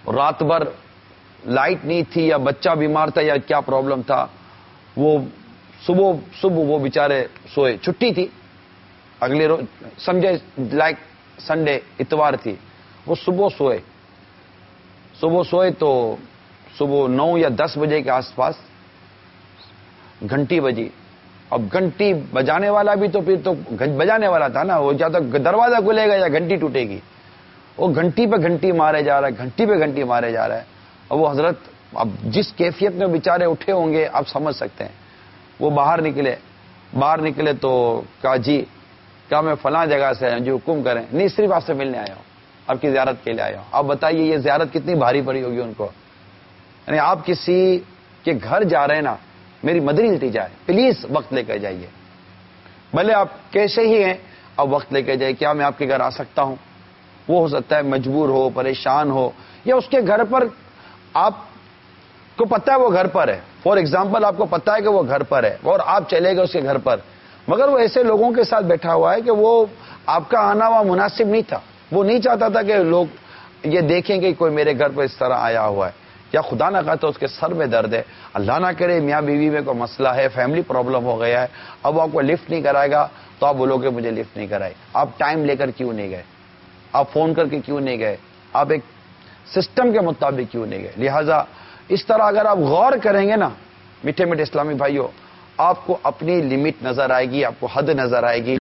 رات بھر لائٹ نہیں تھی یا بچہ بیمار تھا یا کیا پرابلم تھا، وہ صبح وہ بیچارے سوئے، چھٹی تھی اگلے روز، سمجھے لائک سنڈے اتوار تھی، وہ صبح سوئے تو صبح 9 یا 10 بجے کے آس پاس گھنٹی بجی. اب گھنٹی بجانے والا بھی تو پھر تو بجانے والا تھا نا، وہ جب تک دروازہ کھلے گا یا گھنٹی ٹوٹے گی، وہ گھنٹی پہ گھنٹی مارے جا رہا ہے، گھنٹی پہ گھنٹی مارے جا رہا ہے. اور وہ حضرت اب جس کیفیت میں بیچارے اٹھے ہوں گے آپ سمجھ سکتے ہیں. وہ باہر نکلے تو کہا جی کیا میں فلاں جگہ سے جو حکم کریں. نہیں، صرف آپ سے ملنے آیا ہوں، آپ کی زیارت کے لیے آیا ہوں. آپ بتائیے یہ زیارت کتنی بھاری پڑی ہوگی ان کو. یعنی آپ کسی کے گھر جا رہے ہیں نا، میری مدری التجا ہے، پلیز وقت لے کے جائیے، بھلے آپ کیسے ہی ہیں، اب وقت لے کے جائیے. کیا میں آپ کے گھر آ سکتا ہوں؟ وہ ہو سکتا ہے مجبور ہو، پریشان ہو، یا اس کے گھر پر آپ کو پتا ہے وہ گھر پر ہے. فار ایگزامپل آپ کو پتا ہے کہ وہ گھر پر ہے اور آپ چلے گئے اس کے گھر پر، مگر وہ ایسے لوگوں کے ساتھ بیٹھا ہوا ہے کہ وہ آپ کا آنا وہاں مناسب نہیں تھا. وہ نہیں چاہتا تھا کہ لوگ یہ دیکھیں کہ کوئی میرے گھر پر اس طرح آیا ہوا ہے، یا خدا نہ خواستہ اس کے سر میں درد ہے، اللہ نہ کرے میاں بیوی میں کوئی مسئلہ ہے، فیملی پرابلم ہو گیا ہے، اب وہ آپ کو لفٹ نہیں کرائے گا تو آپ بولو کہ مجھے لفٹ نہیں کرائی. آپ ٹائم لے کر کیوں نہیں گئے؟ آپ فون کر کے کیوں نہیں گئے؟ آپ ایک سسٹم کے مطابق کیوں نہیں گئے؟ لہذا اس طرح اگر آپ غور کریں گے نا میٹھے میٹھے اسلامی بھائیوں، آپ کو اپنی لمٹ نظر آئے گی، آپ کو حد نظر آئے گی.